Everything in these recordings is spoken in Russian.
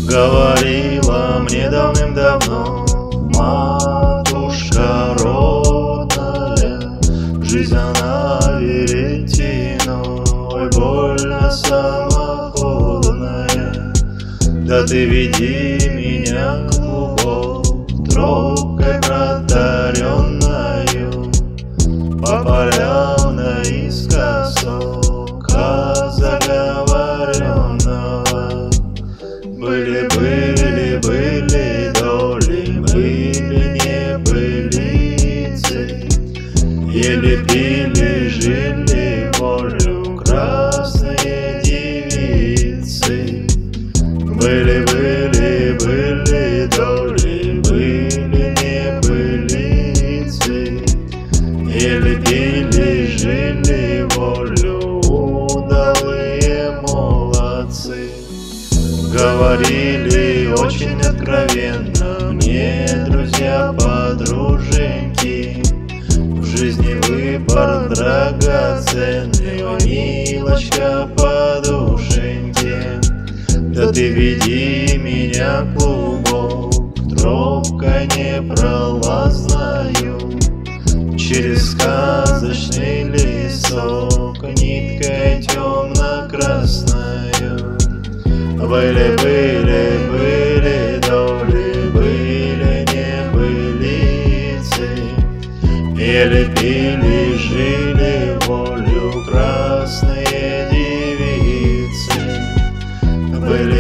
Говорила мне давным-давно матушка родная, жизнь она веретено, ой, больно самоходная. Да ты веди меня, клубок, тропкой протаренною, по полям наискосок заговоренного. Были доли, были небылицы, ели пили, жили волю красные девицы. Были доли, были небылицы, ели пили, жили волю удалые молодцы. Говорили очень откровенно мне друзья-подруженьки: в жизни выбор драгоценный, о, милочка, подушеньки. Да ты веди меня, клубок, тропкой непролазною, через сказочный лесок ниткой темно-красною. Были доли, были небылицы, ели пили, жили волю красные девицы. Были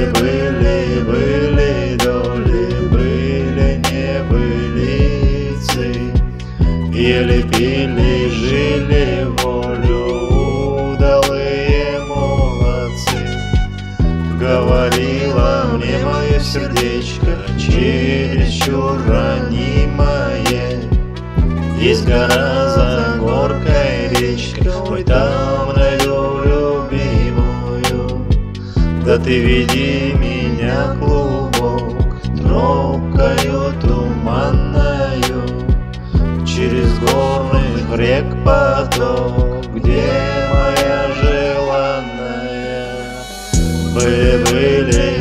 доли, были небылицы, ели пили, жили волю удалые молодцы. Говорила мне мое сердечко, чересчур ранимое: есть гора за горкой речка, ой, там найду любимую. Да ты веди меня, клубок, тропкою туманною, через горных рек поток, где моя желанная. Были